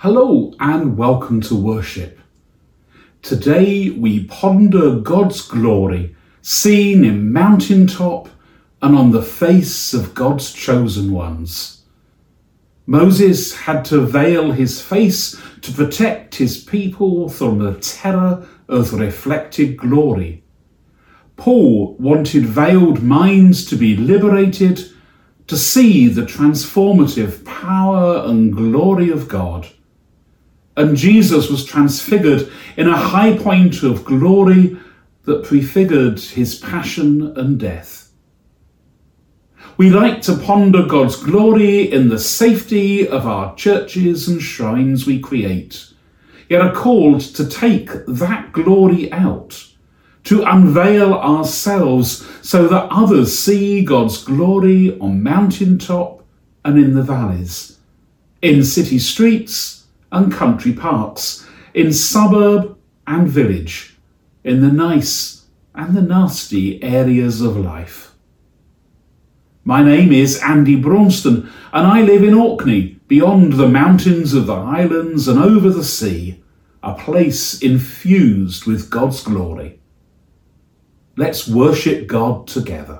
Hello and welcome to worship. Today we ponder God's glory seen in mountaintop and on the face of God's chosen ones. Moses had to veil his face to protect his people from the terror of reflected glory. Paul wanted veiled minds to be liberated to see the transformative power and glory of God. And Jesus was transfigured in a high point of glory that prefigured his passion and death. We like to ponder God's glory in the safety of our churches and shrines we create, yet are called to take that glory out, to unveil ourselves so that others see God's glory on mountaintop and in the valleys, in city streets and country parks, in suburb and village, in the nice and the nasty areas of life. My name is Andy Braunston and I live in Orkney, beyond the mountains of the Highlands and over the sea, a place infused with God's glory. Let's worship God together.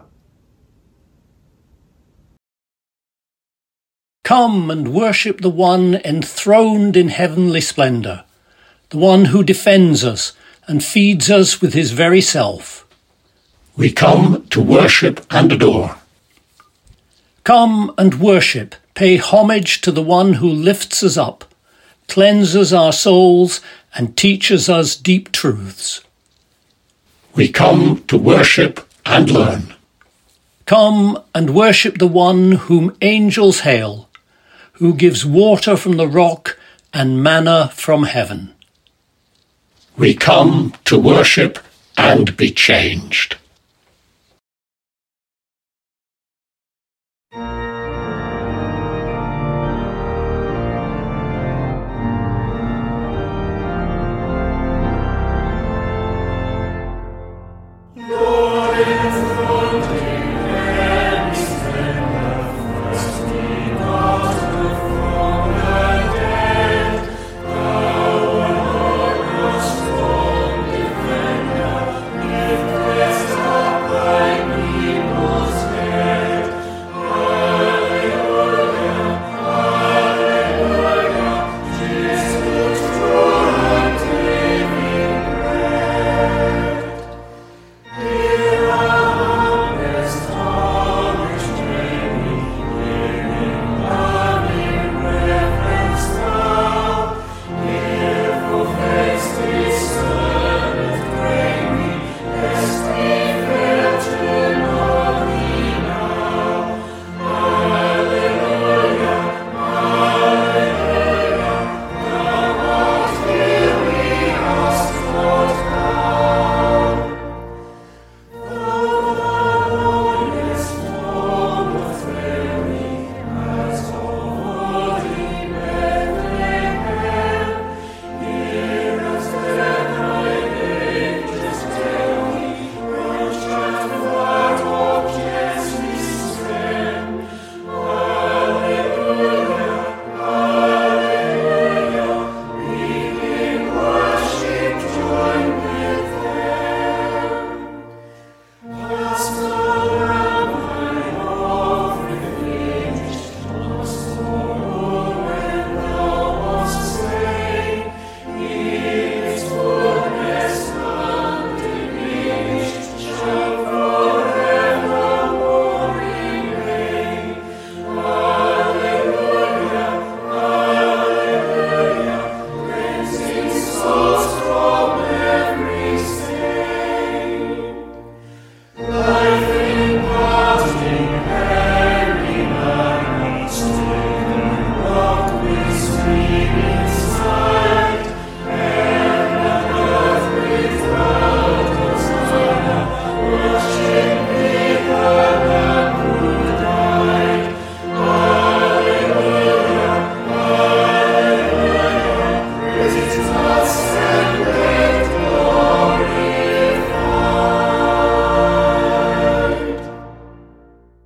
Come and worship the one enthroned in heavenly splendour, the one who defends us and feeds us with his very self. We come to worship and adore. Come and worship, pay homage to the one who lifts us up, cleanses our souls and teaches us deep truths. We come to worship and learn. Come and worship the one whom angels hail, who gives water from the rock and manna from heaven. We come to worship and be changed.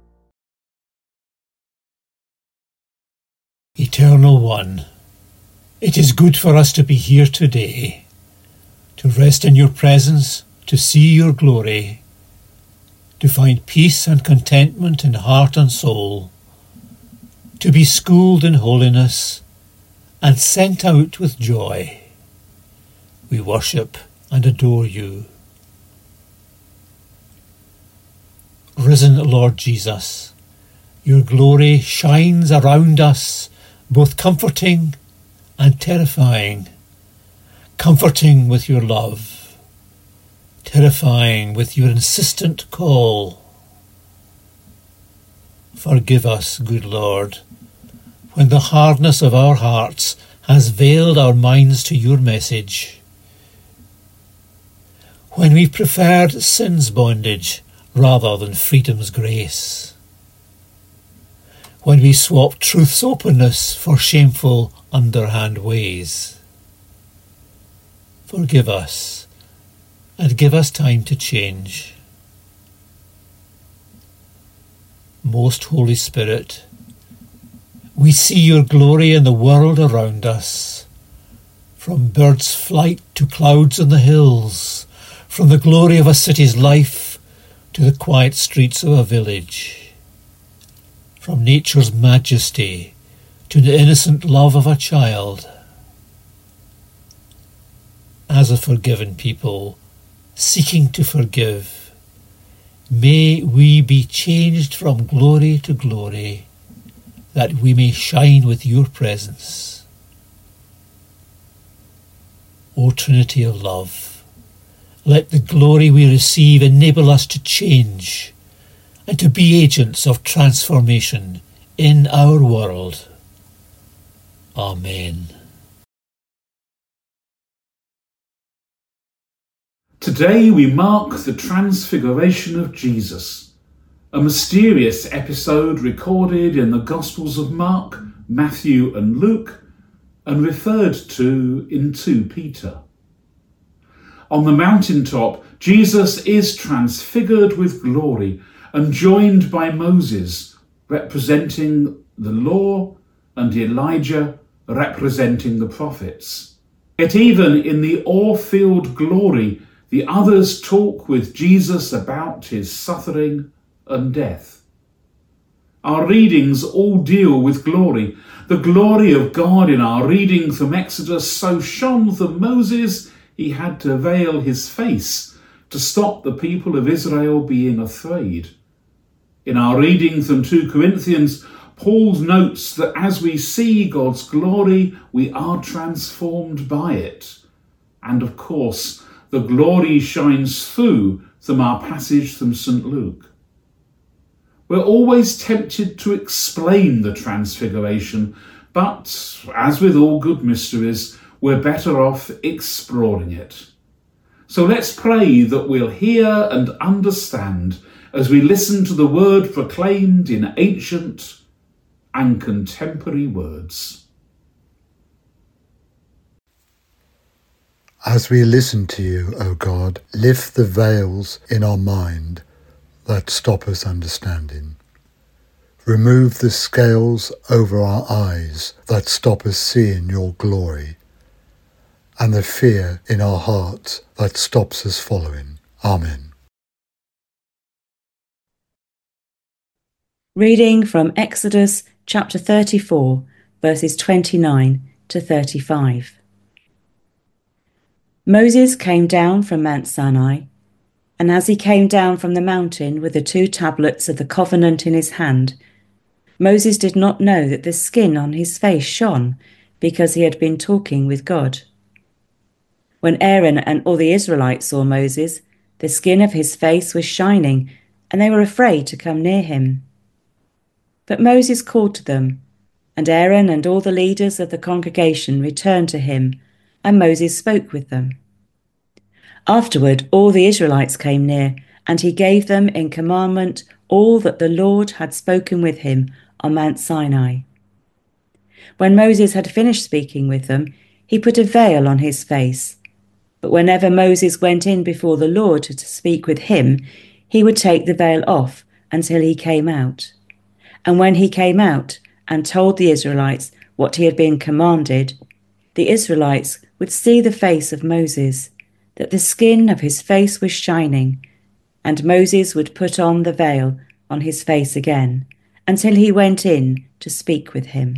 Eternal One, It is good for us to be here today, to rest in your presence, to see your glory, to find peace and contentment in heart and soul, to be schooled in holiness and sent out with joy. We worship and adore you. Risen Lord Jesus, your glory shines around us, both comforting and terrifying. Comforting with your love, terrifying with your insistent call. Forgive us, good Lord, when the hardness of our hearts has veiled our minds to your message. When we preferred sin's bondage rather than freedom's grace. When we swapped truth's openness for shameful underhand ways. Forgive us and give us time to change. Most Holy Spirit, we see your glory in the world around us, from birds' flight to clouds on the hills, from the glory of a city's life to the quiet streets of a village, from nature's majesty to the innocent love of a child. As a forgiven people, seeking to forgive, may we be changed from glory to glory, that we may shine with your presence. O Trinity of love, let the glory we receive enable us to change and to be agents of transformation in our world. Amen. Today we mark the Transfiguration of Jesus, a mysterious episode recorded in the Gospels of Mark, Matthew and Luke, and referred to in 2 Peter. On the mountaintop, Jesus is transfigured with glory and joined by Moses, representing the law, and Elijah, representing the prophets. Yet even in the awe-filled glory, the others talk with Jesus about his suffering and death. Our readings all deal with glory. The glory of God in our reading from Exodus so shone that Moses, he had to veil his face to stop the people of Israel being afraid. In our reading from 2 Corinthians, Paul notes that as we see God's glory, we are transformed by it. And of course, the glory shines through from our passage from St. Luke. We're always tempted to explain the Transfiguration, but as with all good mysteries, we're better off exploring it. So let's pray that we'll hear and understand as we listen to the word proclaimed in ancient and contemporary words. As we listen to you, O God, lift the veils in our mind that stop us understanding. Remove the scales over our eyes that stop us seeing your glory, and the fear in our hearts that stops us following. Amen. Reading from Exodus chapter 34, verses 29 to 35. Moses came down from Mount Sinai, and as he came down from the mountain with the 2 tablets of the covenant in his hand, Moses did not know that the skin on his face shone, because he had been talking with God. When Aaron and all the Israelites saw Moses, the skin of his face was shining, and they were afraid to come near him. But Moses called to them, and Aaron and all the leaders of the congregation returned to him, and Moses spoke with them. Afterward, all the Israelites came near, and he gave them in commandment all that the Lord had spoken with him on Mount Sinai. When Moses had finished speaking with them, he put a veil on his face. But whenever Moses went in before the Lord to speak with him, he would take the veil off until he came out. And when he came out and told the Israelites what he had been commanded, the Israelites would see the face of Moses, that the skin of his face was shining, and Moses would put on the veil on his face again, until he went in to speak with him.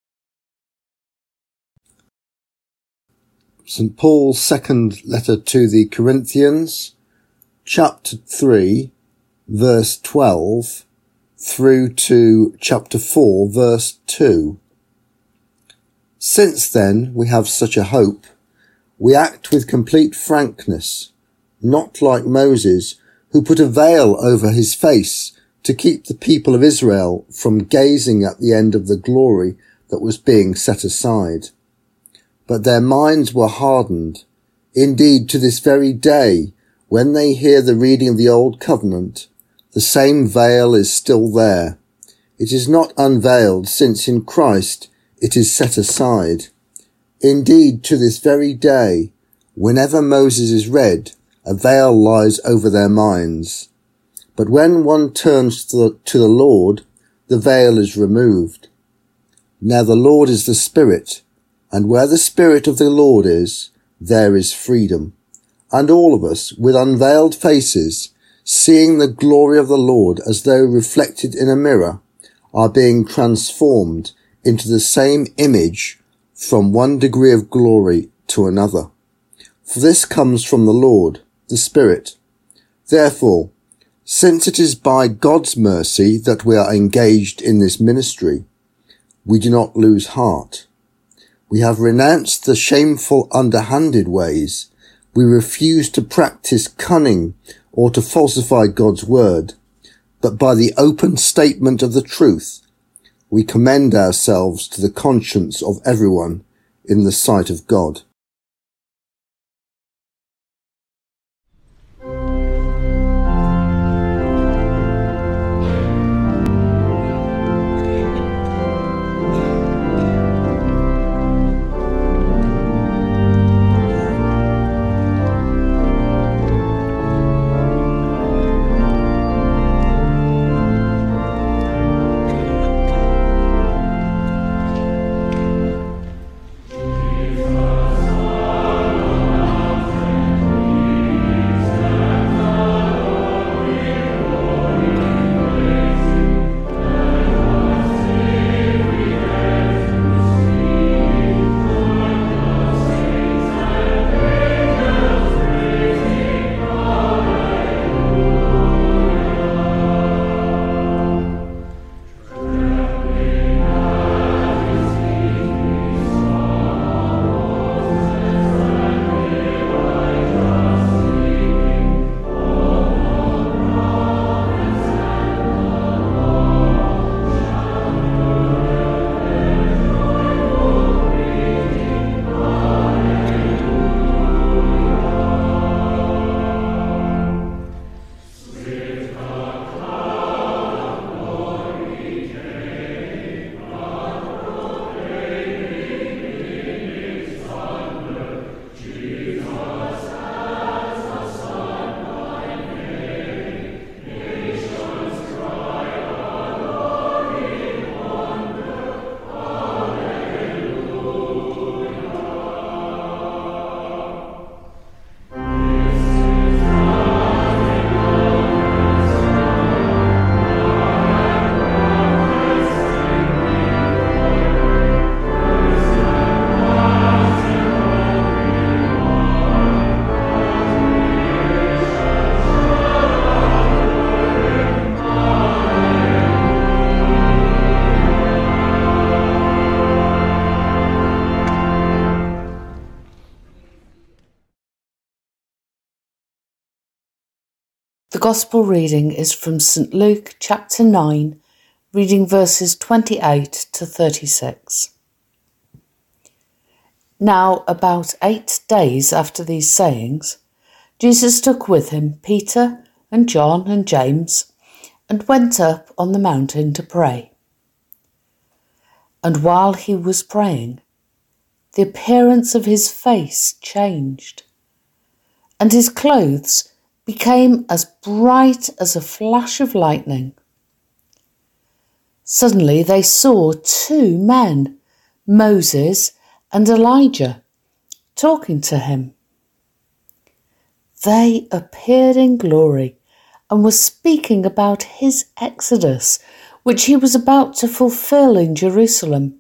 St. Paul's second letter to the Corinthians, chapter 3, verse 12, through to chapter 4, verse 2. Since then we have such a hope, we act with complete frankness, not like Moses, who put a veil over his face to keep the people of Israel from gazing at the end of the glory that was being set aside. But their minds were hardened. Indeed, to this very day, when they hear the reading of the Old Covenant, the same veil is still there. It is not unveiled, since in Christ it is set aside. Indeed, to this very day, whenever Moses is read, a veil lies over their minds. But when one turns to the Lord, the veil is removed. Now the Lord is the Spirit, and where the Spirit of the Lord is, there is freedom. And all of us, with unveiled faces, seeing the glory of the Lord as though reflected in a mirror, are being transformed into the same image from one degree of glory to another. For this comes from the Lord, the Spirit. Therefore, since it is by God's mercy that we are engaged in this ministry, we do not lose heart. We have renounced the shameful underhanded ways. We refuse to practice cunning or to falsify God's word, but by the open statement of the truth, we commend ourselves to the conscience of everyone in the sight of God. The Gospel reading is from St. Luke chapter 9, reading verses 28 to 36. Now, about 8 days after these sayings, Jesus took with him Peter and John and James and went up on the mountain to pray. And while he was praying, the appearance of his face changed, and his clothes became as bright as a flash of lightning. Suddenly they saw 2 men, Moses and Elijah, talking to him. They appeared in glory and were speaking about his exodus, which he was about to fulfill in Jerusalem.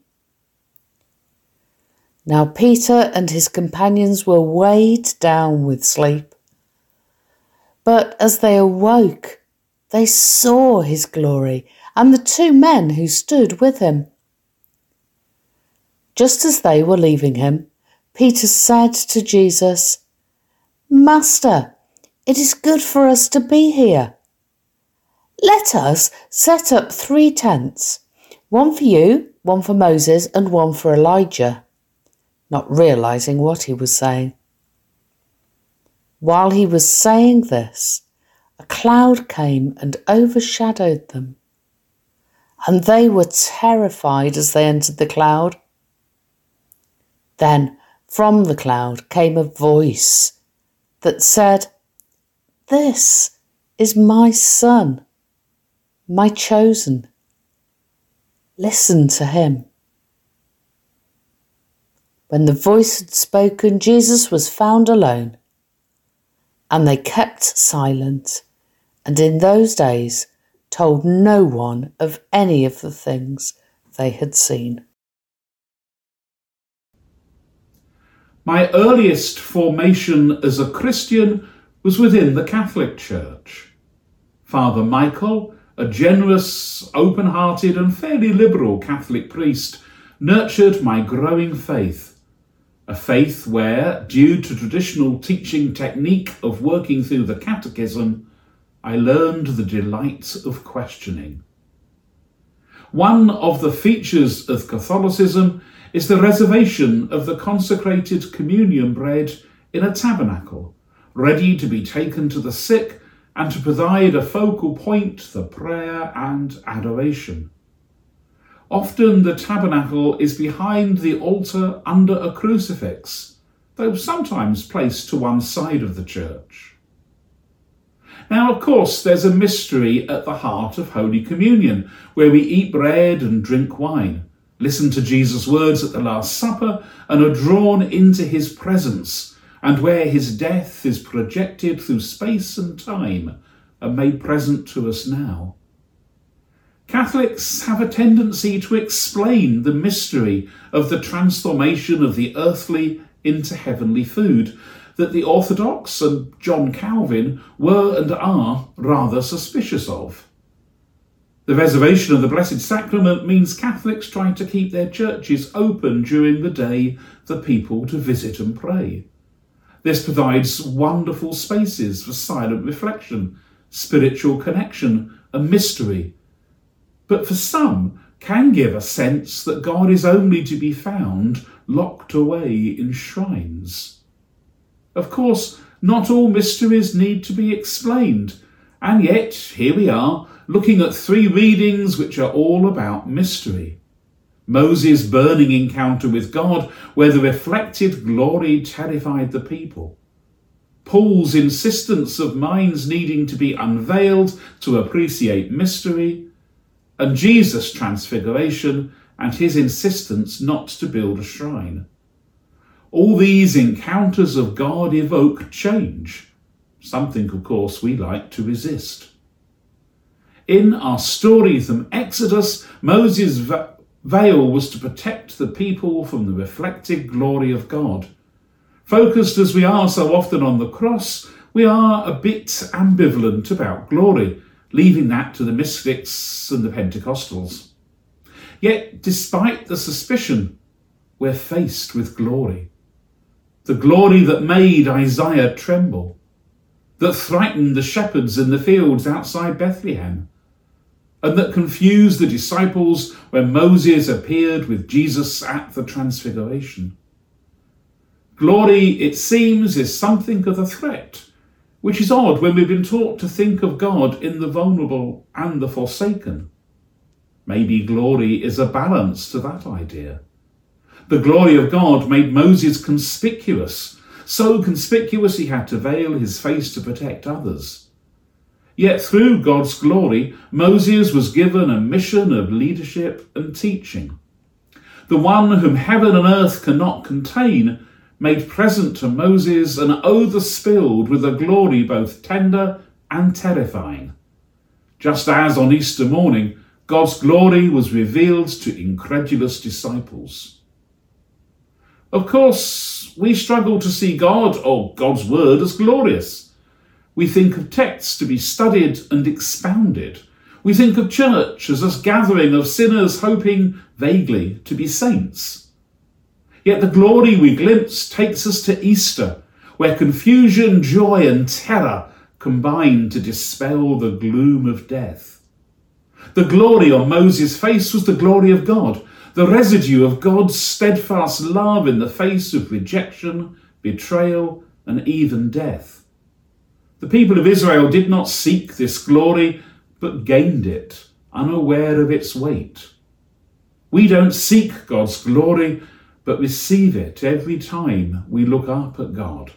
Now Peter and his companions were weighed down with sleep. But as they awoke, they saw his glory and the two men who stood with him. Just as they were leaving him, Peter said to Jesus, "Master, it is good for us to be here. Let us set up 3 tents, one for you, one for Moses, and one for Elijah," not realizing what he was saying. While he was saying this, a cloud came and overshadowed them, and they were terrified as they entered the cloud. Then from the cloud came a voice that said, "This is my son, my chosen. Listen to him." When the voice had spoken, Jesus was found alone, and they kept silent, and in those days told no one of any of the things they had seen. My earliest formation as a Christian was within the Catholic Church. Father Michael, a generous, open-hearted and fairly liberal Catholic priest, nurtured my growing faith. A faith where, due to traditional teaching technique of working through the catechism, I learned the delight of questioning. One of the features of Catholicism is the reservation of the consecrated communion bread in a tabernacle, ready to be taken to the sick and to provide a focal point for prayer and adoration. Often the tabernacle is behind the altar under a crucifix, though sometimes placed to one side of the church. Now, of course, there's a mystery at the heart of Holy Communion, where we eat bread and drink wine, listen to Jesus' words at the Last Supper, and are drawn into his presence, and where his death is projected through space and time and made present to us now. Catholics have a tendency to explain the mystery of the transformation of the earthly into heavenly food that the Orthodox and John Calvin were and are rather suspicious of. The reservation of the Blessed Sacrament means Catholics try to keep their churches open during the day for people to visit and pray. This provides wonderful spaces for silent reflection, spiritual connection and mystery, but for some can give a sense that God is only to be found locked away in shrines. Of course, not all mysteries need to be explained, and yet here we are, looking at 3 readings which are all about mystery. Moses' burning encounter with God, where the reflected glory terrified the people. Paul's insistence of minds needing to be unveiled to appreciate mystery, and Jesus' transfiguration and his insistence not to build a shrine. All these encounters of God evoke change, something, of course, we like to resist. In our story from Exodus, Moses' veil was to protect the people from the reflected glory of God. Focused as we are so often on the cross, we are a bit ambivalent about glory, leaving that to the mystics and the Pentecostals. Yet, despite the suspicion, we're faced with glory. The glory that made Isaiah tremble, that frightened the shepherds in the fields outside Bethlehem, and that confused the disciples when Moses appeared with Jesus at the Transfiguration. Glory, it seems, is something of a threat, which is odd when we've been taught to think of God in the vulnerable and the forsaken. Maybe glory is a balance to that idea. The glory of God made Moses conspicuous, so conspicuous he had to veil his face to protect others. Yet through God's glory, Moses was given a mission of leadership and teaching. the one whom heaven and earth cannot contain, made present to Moses an odour spilled with a glory both tender and terrifying. Just as on Easter morning, God's glory was revealed to incredulous disciples. Of course, we struggle to see God or God's word as glorious. We think of texts to be studied and expounded. We think of church as a gathering of sinners hoping vaguely to be saints. Yet the glory we glimpse takes us to Easter, where confusion, joy and terror combine to dispel the gloom of death. The glory on Moses' face was the glory of God, the residue of God's steadfast love in the face of rejection, betrayal, and even death. The people of Israel did not seek this glory, but gained it, unaware of its weight. We don't seek God's glory, but receive it every time we look up at God.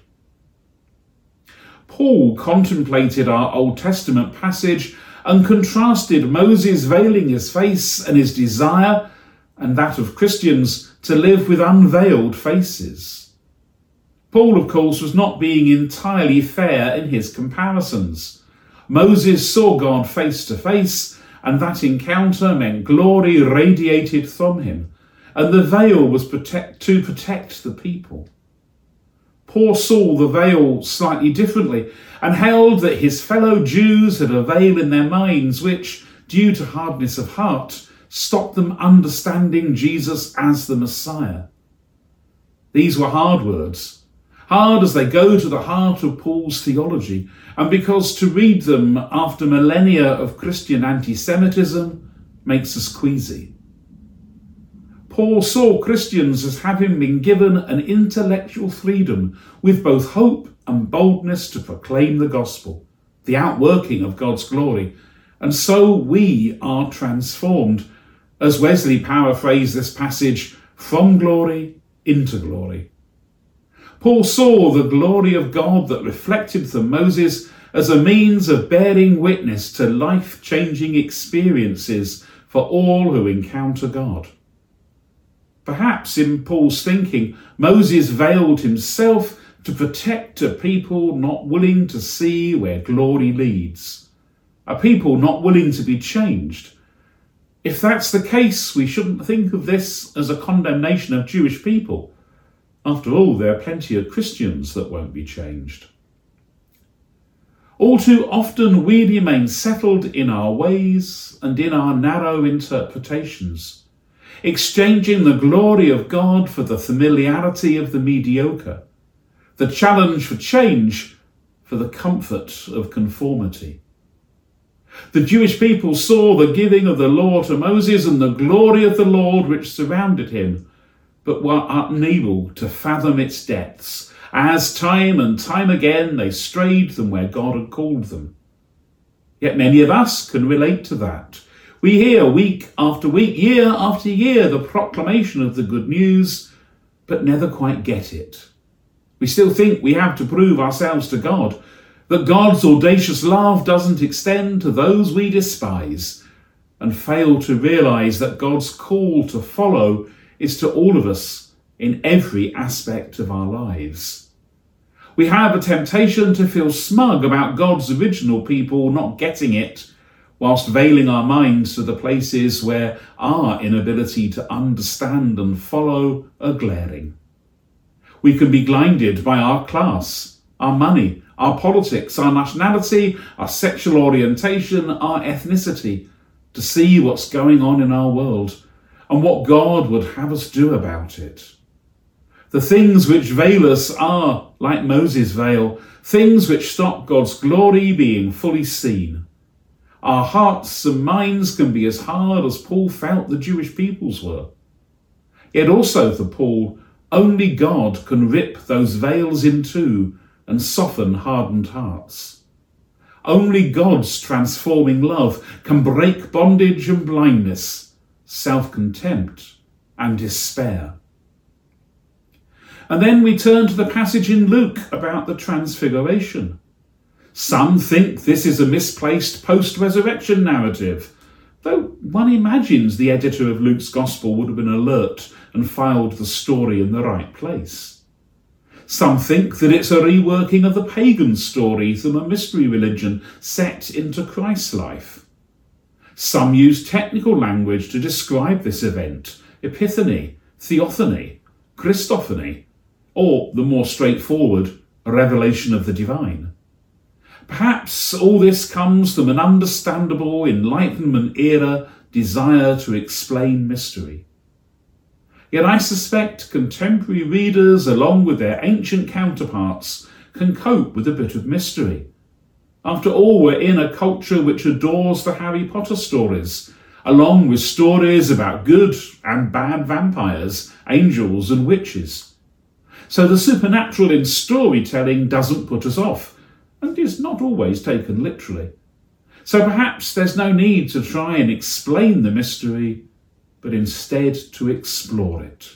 Paul contemplated our Old Testament passage and contrasted Moses veiling his face and his desire, and that of Christians, to live with unveiled faces. Paul, of course, was not being entirely fair in his comparisons. Moses saw God face to face, and that encounter meant glory radiated from him, and the veil was to protect the people. Paul saw the veil slightly differently and held that his fellow Jews had a veil in their minds which, due to hardness of heart, stopped them understanding Jesus as the Messiah. These were hard words, hard as they go to the heart of Paul's theology, and because to read them after millennia of Christian anti-Semitism makes us queasy. Paul saw Christians as having been given an intellectual freedom with both hope and boldness to proclaim the gospel, the outworking of God's glory, and so we are transformed, as Wesley paraphrased this passage, from glory into glory. Paul saw the glory of God that reflected from Moses as a means of bearing witness to life-changing experiences for all who encounter God. Perhaps in Paul's thinking, Moses veiled himself to protect a people not willing to see where glory leads, a people not willing to be changed. If that's the case, we shouldn't think of this as a condemnation of Jewish people. After all, there are plenty of Christians that won't be changed. All too often we remain settled in our ways and in our narrow interpretations, exchanging the glory of God for the familiarity of the mediocre, the challenge for change for the comfort of conformity. The Jewish people saw the giving of the law to Moses and the glory of the Lord which surrounded him, but were unable to fathom its depths, as time and time again they strayed from where God had called them. Yet many of us can relate to that. We hear week after week, year after year, the proclamation of the good news, but never quite get it. We still think we have to prove ourselves to God, that God's audacious love doesn't extend to those we despise, and fail to realise that God's call to follow is to all of us in every aspect of our lives. We have a temptation to feel smug about God's original people not getting it, whilst veiling our minds to the places where our inability to understand and follow are glaring. We can be blinded by our class, our money, our politics, our nationality, our sexual orientation, our ethnicity, to see what's going on in our world and what God would have us do about it. The things which veil us are, like Moses' veil, things which stop God's glory being fully seen. Our hearts and minds can be as hard as Paul felt the Jewish peoples were. Yet also for Paul, only God can rip those veils in two and soften hardened hearts. Only God's transforming love can break bondage and blindness, self-contempt and despair. And then we turn to the passage in Luke about the Transfiguration. Some think this is a misplaced post-resurrection narrative, though one imagines the editor of Luke's Gospel would have been alert and filed the story in the right place. Some think that it's a reworking of the pagan story from a mystery religion set into Christ's life. Some use technical language to describe this event: epiphany, theophany, Christophany, or the more straightforward, a revelation of the divine. Perhaps all this comes from an understandable Enlightenment era desire to explain mystery. Yet I suspect contemporary readers, along with their ancient counterparts, can cope with a bit of mystery. After all, we're in a culture which adores the Harry Potter stories, along with stories about good and bad vampires, angels and witches. So the supernatural in storytelling doesn't put us off, and is not always taken literally. So perhaps there's no need to try and explain the mystery, but instead to explore it.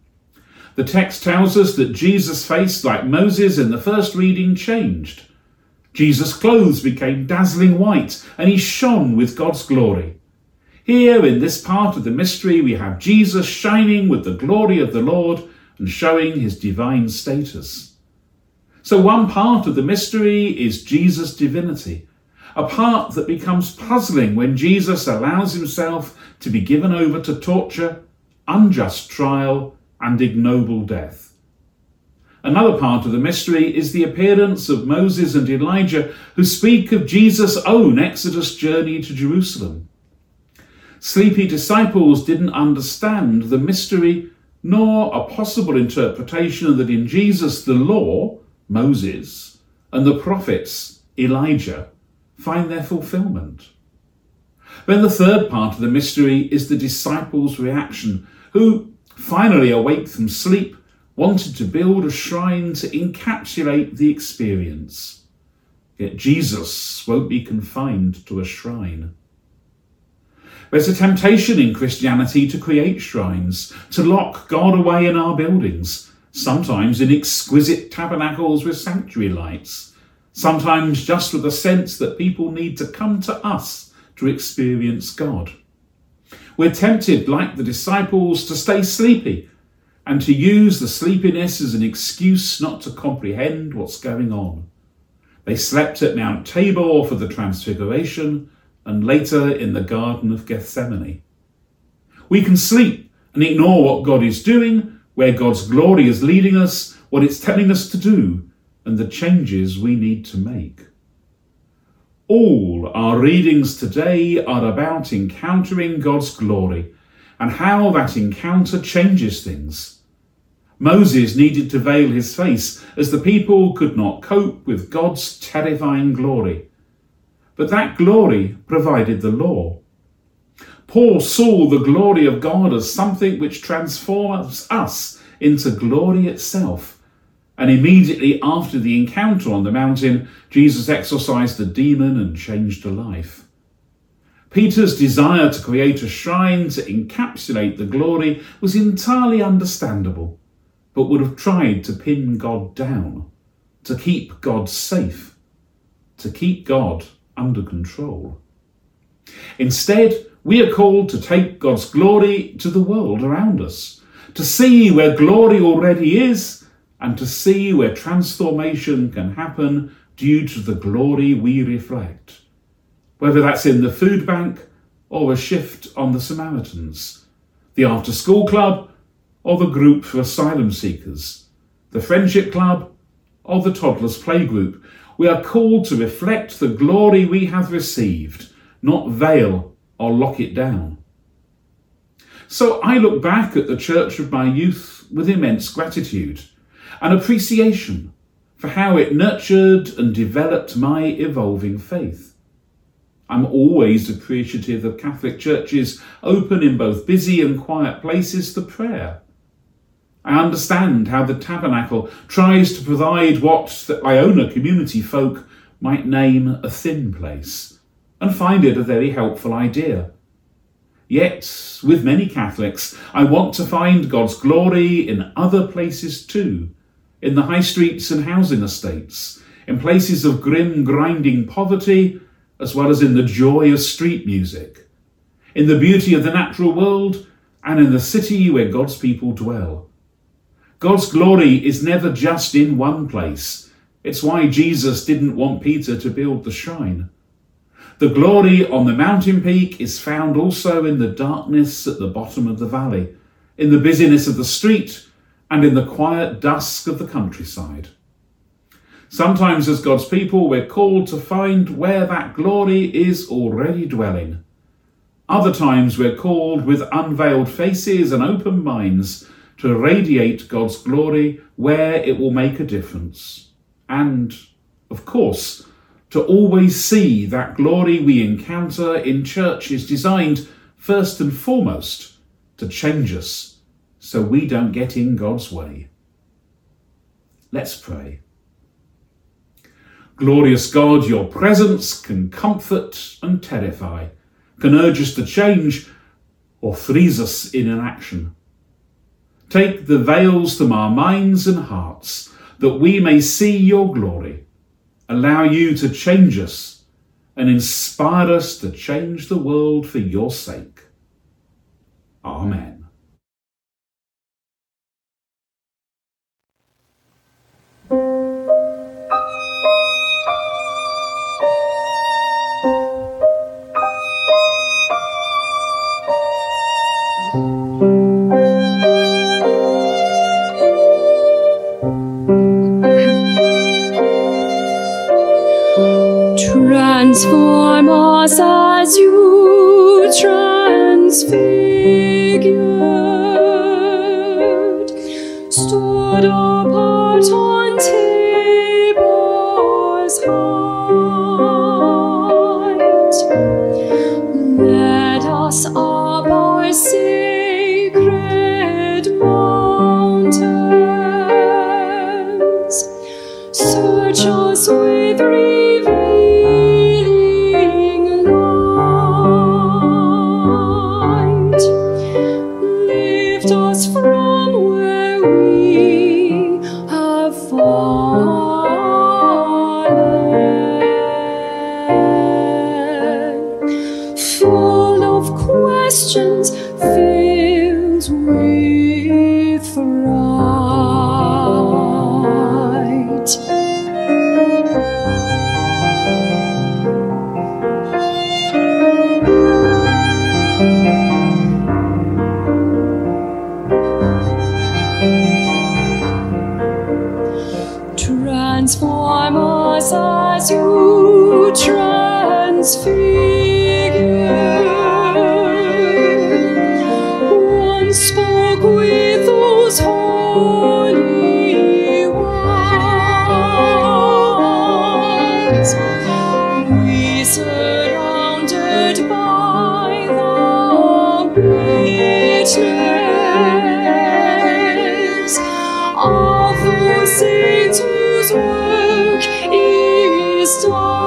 The text tells us that Jesus' face, like Moses in the first reading, changed. Jesus' clothes became dazzling white, and he shone with God's glory. Here, in this part of the mystery, we have Jesus shining with the glory of the Lord and showing his divine status. So one part of the mystery is Jesus' divinity, a part that becomes puzzling when Jesus allows himself to be given over to torture, unjust trial, and ignoble death. Another part of the mystery is the appearance of Moses and Elijah, who speak of Jesus' own Exodus journey to Jerusalem. Sleepy disciples didn't understand the mystery nor a possible interpretation that in Jesus the law, Moses, and the prophets, Elijah, find their fulfillment. Then the third part of the mystery is the disciples' reaction, who, finally awake from sleep, wanted to build a shrine to encapsulate the experience. Yet Jesus won't be confined to a shrine. There's a temptation in Christianity to create shrines, to lock God away in our buildings, sometimes in exquisite tabernacles with sanctuary lights, sometimes just with a sense that people need to come to us to experience God. We're tempted, like the disciples, to stay sleepy and to use the sleepiness as an excuse not to comprehend what's going on. They slept at Mount Tabor for the Transfiguration and later in the Garden of Gethsemane. We can sleep and ignore what God is doing, where God's glory is leading us, what it's telling us to do, and the changes we need to make. All our readings today are about encountering God's glory and how that encounter changes things. Moses needed to veil his face as the people could not cope with God's terrifying glory. But that glory provided the law. Paul saw the glory of God as something which transforms us into glory itself. And immediately after the encounter on the mountain, Jesus exorcised a demon and changed a life. Peter's desire to create a shrine to encapsulate the glory was entirely understandable, but would have tried to pin God down, to keep God safe, to keep God under control. Instead, we are called to take God's glory to the world around us, to see where glory already is, and to see where transformation can happen due to the glory we reflect. Whether that's in the food bank or a shift on the Samaritans, the after-school club or the group for asylum seekers, the friendship club or the toddlers playgroup, we are called to reflect the glory we have received, not veil or lock it down. So I look back at the church of my youth with immense gratitude and appreciation for how it nurtured and developed my evolving faith. I'm always appreciative of Catholic churches open in both busy and quiet places for prayer. I understand how the tabernacle tries to provide what the Iona community folk might name a thin place, and find it a very helpful idea. Yet, with many Catholics, I want to find God's glory in other places too, in the high streets and housing estates, in places of grim, grinding poverty, as well as in the joy of street music, in the beauty of the natural world, and in the city where God's people dwell. God's glory is never just in one place. It's why Jesus didn't want Peter to build the shrine. The glory on the mountain peak is found also in the darkness at the bottom of the valley, in the busyness of the street, and in the quiet dusk of the countryside. Sometimes as God's people, we're called to find where that glory is already dwelling. Other times we're called with unveiled faces and open minds to radiate God's glory where it will make a difference. And, of course, to always see that glory we encounter in church is designed, first and foremost, to change us so we don't get in God's way. Let's pray. Glorious God, your presence can comfort and terrify, can urge us to change or freeze us in inaction. Take the veils from our minds and hearts that we may see your glory. Allow you to change us and inspire us to change the world for your sake. Amen. Transform us as you transfigured, stood apart on Tabor's height, led us up our sacred mountains, search us with questions filled with fright. Transform us as you transfigured. Spoke with those holy words. We surrounded by the witness of the saints whose work is done.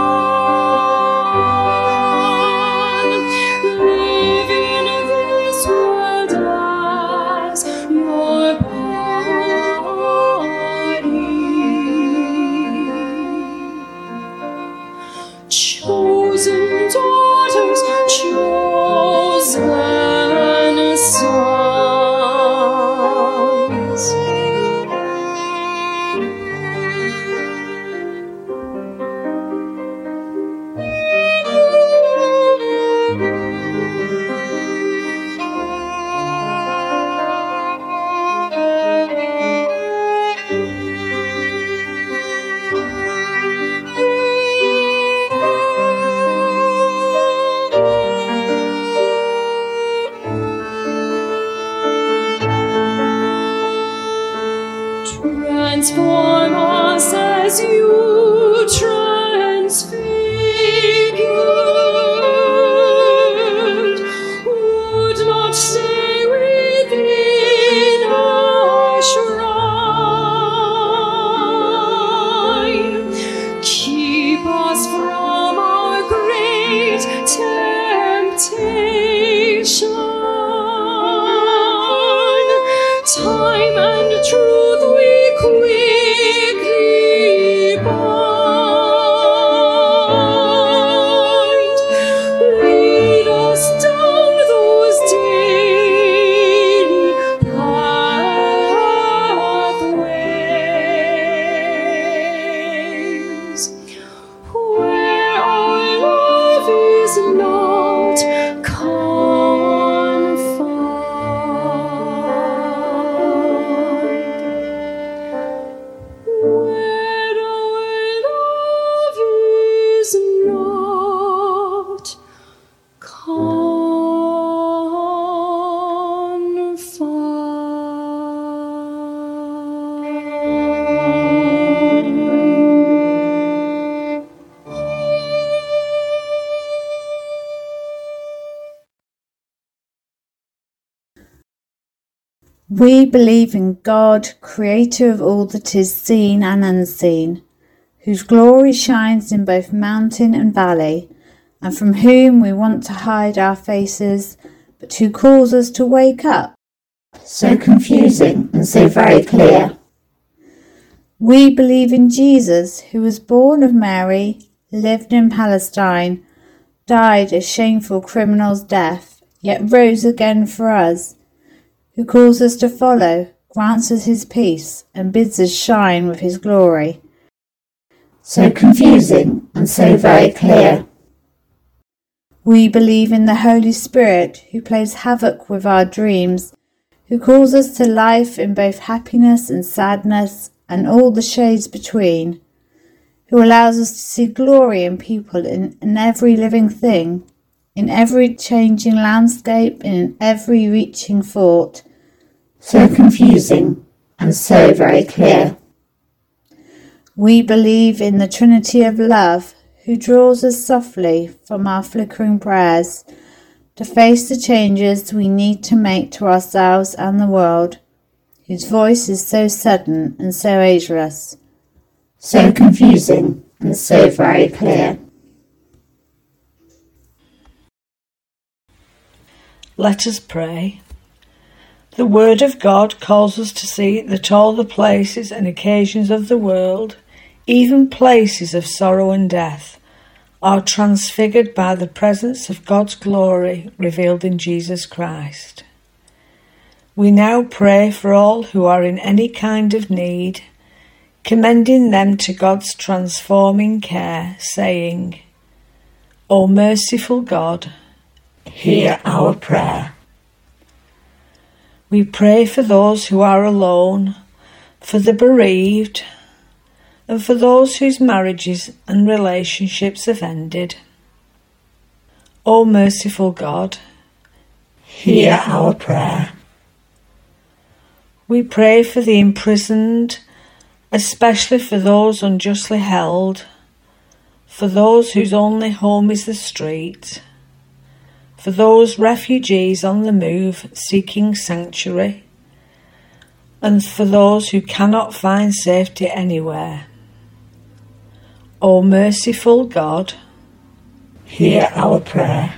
Chosen daughters, chosen sons. Transform us as you transfigured, would not stay within our shrine. Keep us from our great temptation. Time and truth we quickly bind. Lead us down We believe in God, creator of all that is seen and unseen, whose glory shines in both mountain and valley, and from whom we want to hide our faces, but who calls us to wake up. So confusing and so very clear. We believe in Jesus, who was born of Mary, lived in Palestine, died a shameful criminal's death, yet rose again for us, who calls us to follow, grants us his peace, and bids us shine with his glory. So confusing and so very clear. We believe in the Holy Spirit, who plays havoc with our dreams, who calls us to life in both happiness and sadness and all the shades between, who allows us to see glory in people, in every living thing, in every changing landscape, and in every reaching thought. So confusing and so very clear. We believe in the Trinity of love, who draws us softly from our flickering prayers to face the changes we need to make to ourselves and the world, whose voice is so sudden and so ageless. So confusing and so very clear. Let us pray. The Word of God calls us to see that all the places and occasions of the world, even places of sorrow and death, are transfigured by the presence of God's glory revealed in Jesus Christ. We now pray for all who are in any kind of need, commending them to God's transforming care, saying, O merciful God, hear our prayer. We pray for those who are alone, for the bereaved, and for those whose marriages and relationships have ended. O merciful God, hear our prayer. We pray for the imprisoned, especially for those unjustly held, for those whose only home is the street, for those refugees on the move seeking sanctuary, and for those who cannot find safety anywhere. O merciful God, hear our prayer.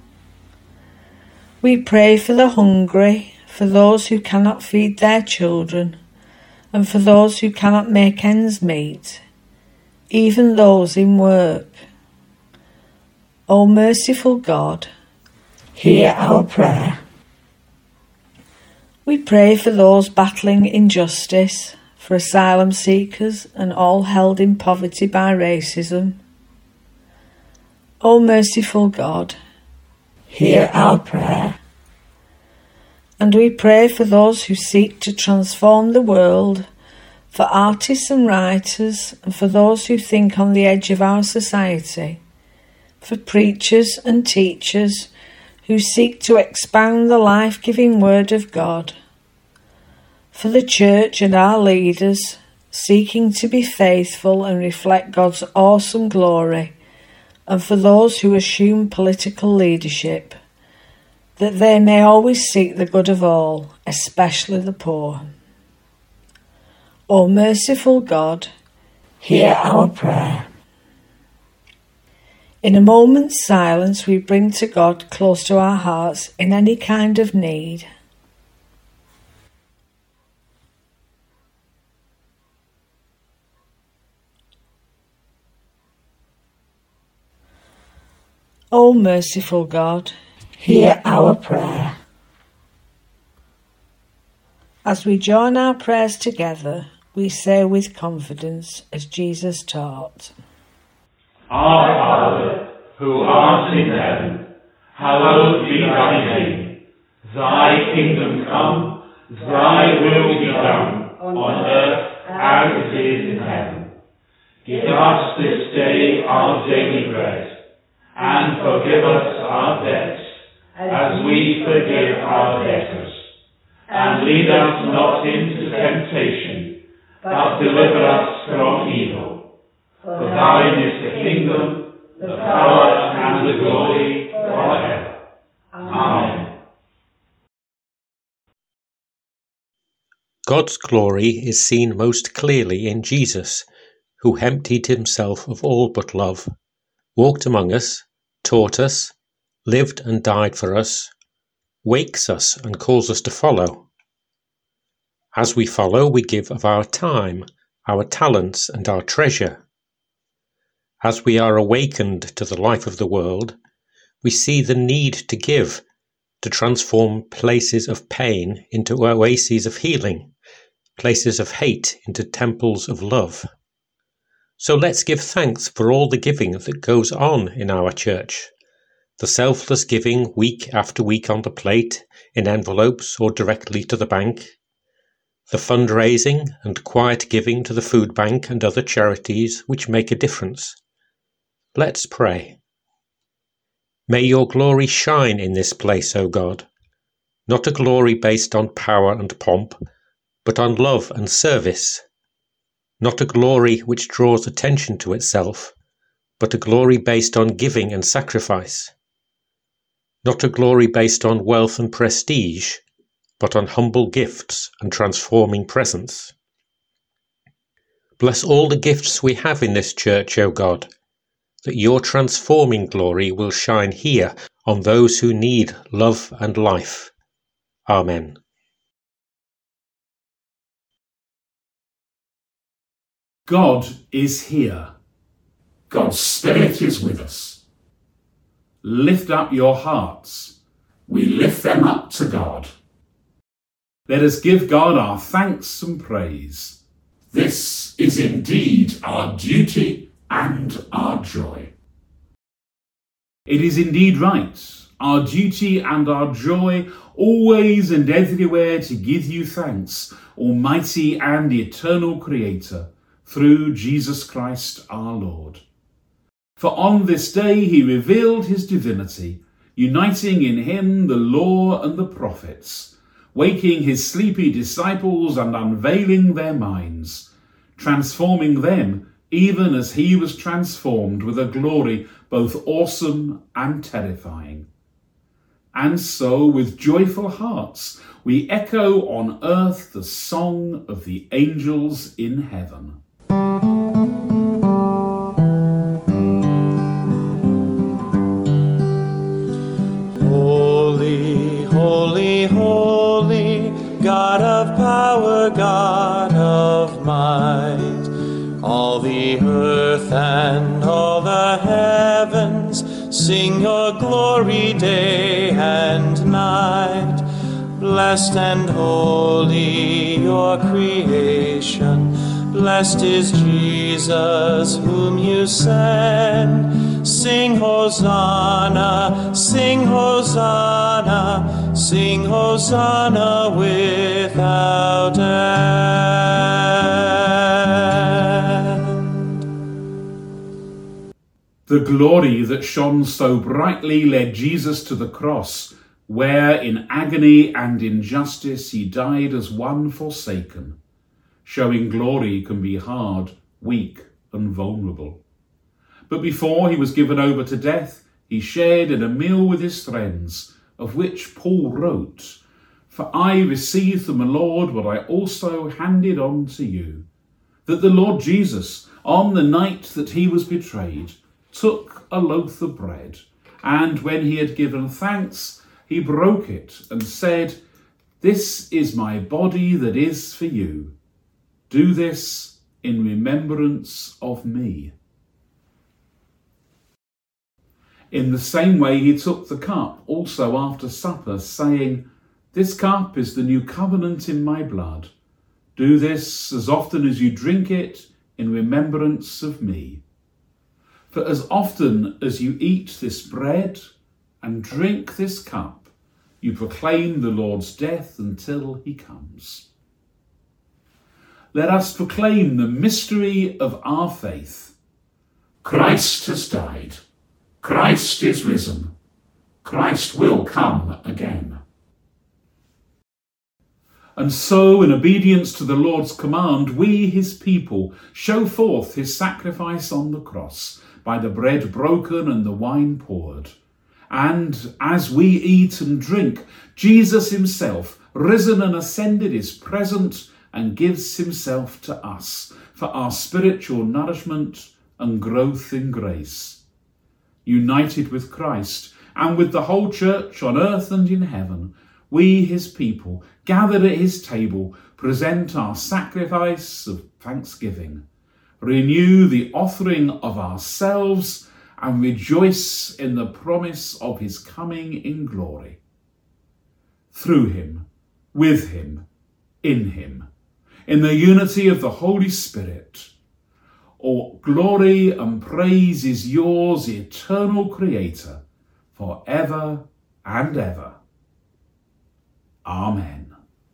We pray for the hungry, for those who cannot feed their children, and for those who cannot make ends meet, even those in work. O merciful God, hear our prayer. We pray for those battling injustice, for asylum seekers and all held in poverty by racism. O merciful God, hear our prayer. And we pray for those who seek to transform the world, for artists and writers, and for those who think on the edge of our society, for preachers and teachers who seek to expound the life-giving word of God, for the church and our leaders seeking to be faithful and reflect God's awesome glory, and for those who assume political leadership, that they may always seek the good of all, especially the poor. O merciful God, hear our prayer. In a moment's silence, we bring to God close to our hearts in any kind of need. O merciful God, hear our prayer. As we join our prayers together, we say with confidence, as Jesus taught, Our Father, who art in heaven, hallowed be thy name. Thy kingdom come, thy will be done, on earth as it is in heaven. Give us this day our daily bread, and forgive us our debts, as we forgive our debtors. And lead us not into temptation, but deliver us from evil. For thine is the kingdom, the power, and the glory forever. Amen. God's glory is seen most clearly in Jesus, who emptied himself of all but love, walked among us, taught us, lived and died for us, wakes us and calls us to follow. As we follow, we give of our time, our talents and our treasure. As we are awakened to the life of the world, we see the need to give, to transform places of pain into oases of healing, places of hate into temples of love. So let's give thanks for all the giving that goes on in our church. The selfless giving week after week on the plate, in envelopes or directly to the bank. The fundraising and quiet giving to the food bank and other charities which make a difference. Let's pray. May your glory shine in this place, O God, not a glory based on power and pomp, but on love and service, not a glory which draws attention to itself, but a glory based on giving and sacrifice, not a glory based on wealth and prestige, but on humble gifts and transforming presence. Bless all the gifts we have in this church, O God, that your transforming glory will shine here on those who need love and life. Amen. God is here. God's Spirit is with us. Lift up your hearts. We lift them up to God. Let us give God our thanks and praise. This is indeed our duty and our joy. It is indeed right, our duty and our joy, always and everywhere to give you thanks, Almighty and eternal Creator, through Jesus Christ our Lord. For on this day he revealed his divinity, uniting in him the law and the prophets, waking his sleepy disciples and unveiling their minds, transforming them even as he was transformed with a glory both awesome and terrifying. And so, with joyful hearts, we echo on earth the song of the angels in heaven. Holy, holy, holy, God of power, God of might. All the earth and all the heavens sing your glory day and night. Blessed and holy your creation, blessed is Jesus whom you send. Sing Hosanna, sing Hosanna, sing Hosanna without end. The glory that shone so brightly led Jesus to the cross, where in agony and injustice he died as one forsaken. Showing glory can be hard, weak and vulnerable. But before he was given over to death, he shared in a meal with his friends, of which Paul wrote, "For I received from the Lord what I also handed on to you, that the Lord Jesus, on the night that he was betrayed, took a loaf of bread, and when he had given thanks, he broke it and said, 'This is my body that is for you. Do this in remembrance of me.' In the same way he took the cup also after supper, saying, 'This cup is the new covenant in my blood. Do this as often as you drink it in remembrance of me. For as often as you eat this bread and drink this cup, you proclaim the Lord's death until he comes.' Let us proclaim the mystery of our faith. Christ has died. Christ is risen. Christ will come again. And so, in obedience to the Lord's command, we, his people, show forth his sacrifice on the cross by the bread broken and the wine poured. And as we eat and drink, Jesus himself, risen and ascended, is present and gives himself to us for our spiritual nourishment and growth in grace. United with Christ and with the whole church on earth and in heaven, we, his people, gathered at his table, present our sacrifice of thanksgiving, renew the offering of ourselves, and rejoice in the promise of his coming in glory. Through him, with him, in the unity of the Holy Spirit, all glory and praise is yours, eternal Creator, for ever and ever. Amen.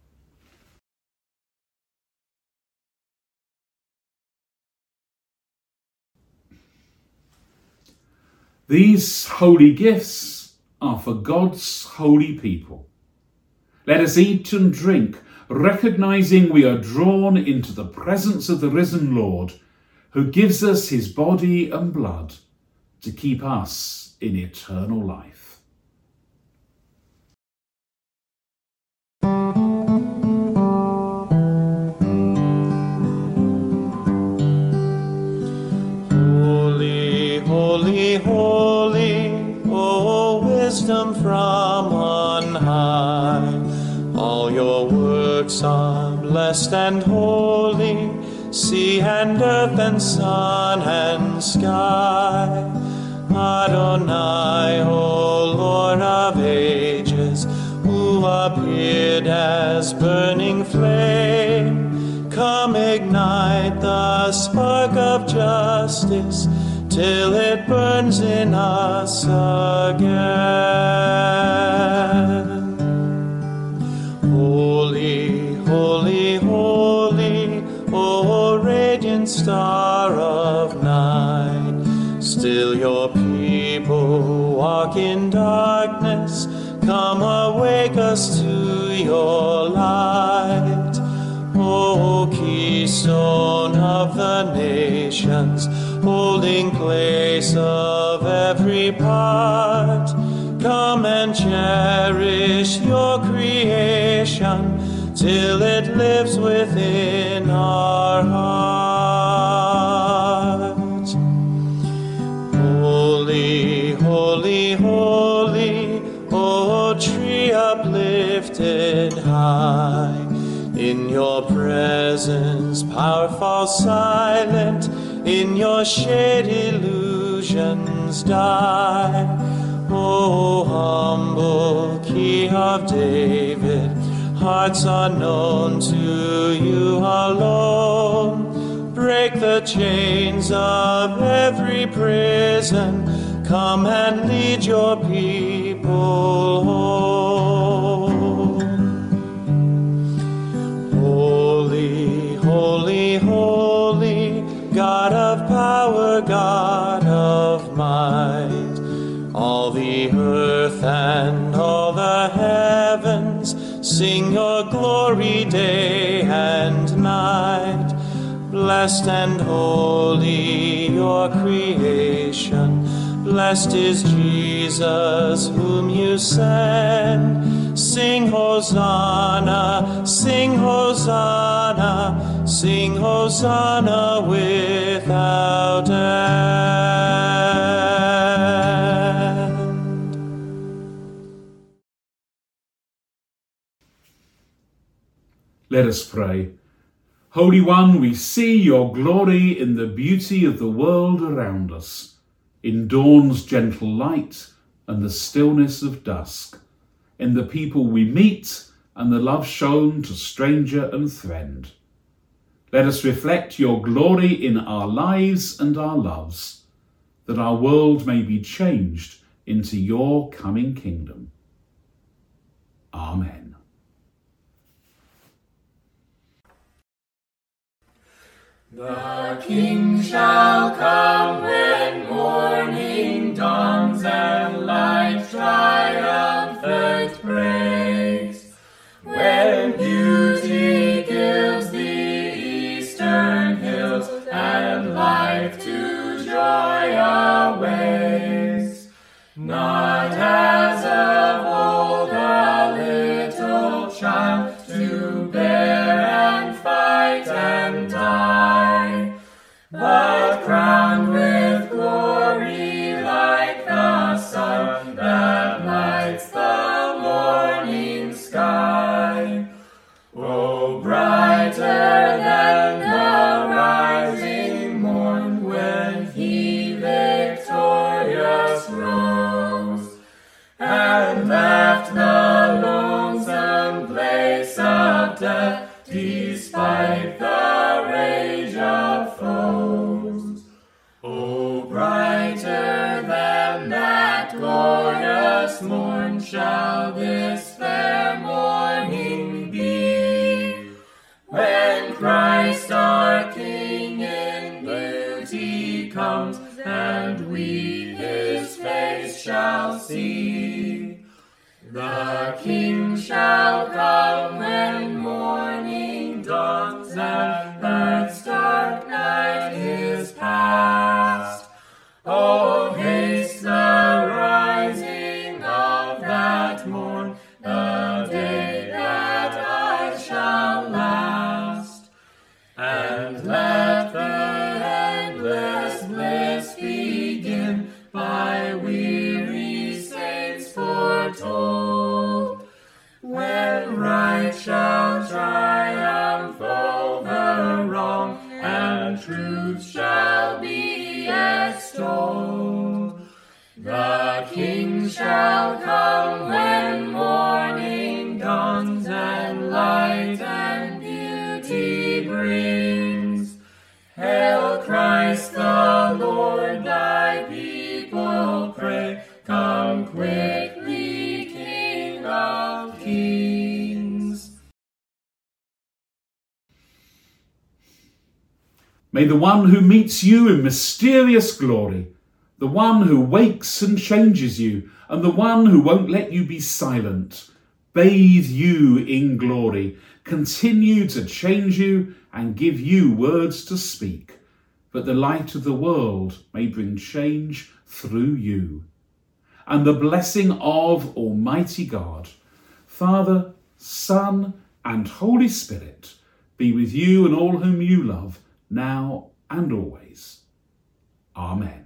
These holy gifts are for God's holy people. Let us eat and drink, recognizing we are drawn into the presence of the risen Lord, who gives us his body and blood to keep us in eternal life. Holy, holy, holy, O wisdom from on high, all your works are blessed and holy, sea and earth and sun and sky. Adonai, O Lord of ages, who appeared as burning flame, come ignite the spark of justice till it burns in us again. Holy, holy, holy, O radiant star of night, still your people walk in darkness, come awake us to your light. O keystone of the nations, holding place of every part, come and cherish your creation till it lives within our hearts. Holy, holy, holy, O tree uplifted high, in your presence powerful silent, in your shade illusions die. O humble key of David, hearts unknown to you alone, break the chains of every prison, come and lead your people home. Holy, holy, holy, God of power, God of might, all the earth and all the heavens sing your glory day and night. Blessed and holy your creation, blessed is Jesus whom you send. Sing Hosanna, sing Hosanna, sing Hosanna without end. Let us pray. Holy One, we see your glory in the beauty of the world around us, in dawn's gentle light and the stillness of dusk, in the people we meet and the love shown to stranger and friend. Let us reflect your glory in our lives and our loves, that our world may be changed into your coming kingdom. Amen. The King shall come when morning dawns and light triumphant breaks, when beauty gives the eastern hills and life to joy awakes. Not as of old a little child to bear and fight death, despite the rage of foes. Oh, brighter than that glorious morn shall this fair morning be, when Christ our King in beauty comes, and we his face shall see. The King shall come when morning dawns, and earth's dark night is past. Oh, haste the rising of that morn, the day that I shall last. And let the endless bliss begin by weary saints foretold, when right shall triumph over wrong, and truth shall be extolled. The King shall come when morning dawns, and light and beauty brings. Hail Christ the Lord, thy people pray. Come quickly, King of kings. May the one who meets you in mysterious glory, the one who wakes and changes you, and the one who won't let you be silent, bathe you in glory, continue to change you and give you words to speak, that the light of the world may bring change through you. And the blessing of Almighty God, Father, Son, and Holy Spirit be with you and all whom you love, now and always. Amen.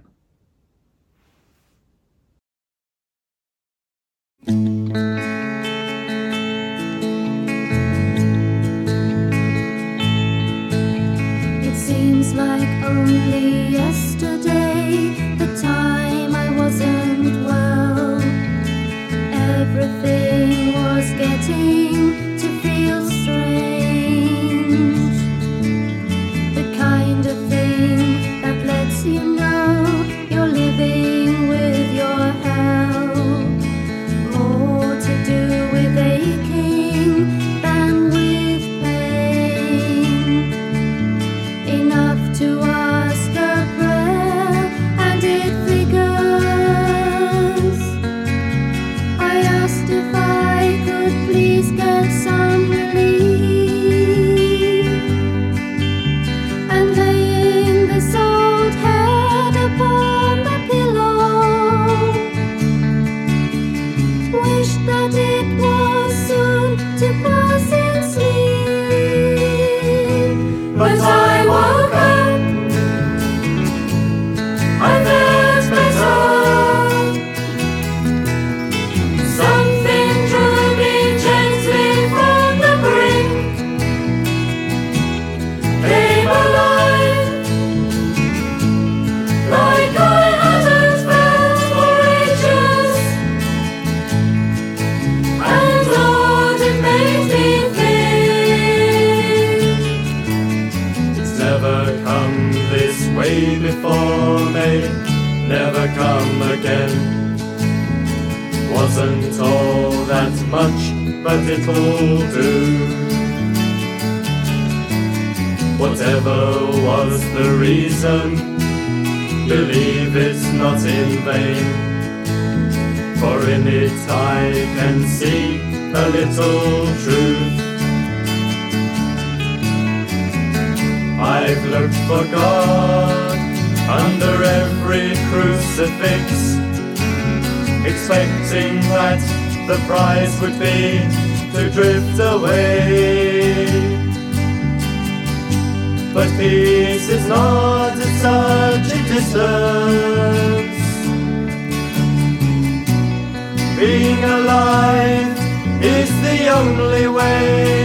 It seems like only yesterday, the time I wasn't well. Everything was getting to feel strange. The kind of thing that lets you know you're living with your hell. More to do with aching than with pain. Enough to ask a prayer, and it figures. I asked if I could please get some relief, and laying this old head upon the pillow, wished that it was soon to pass in sleep. But I woke up, I felt better. Something drew me gently from the brink, came alive, like I hadn't felt for ages. And Lord, it made me think. It's never come this way before, may never come again. Wasn't all that much, but it'll do. Whatever was the reason, believe it's not in vain. For in it I can see a little truth. I've looked for God under every crucifix, expecting that the prize would be to drift away. But peace is not at such a distance. Being alive is the only way.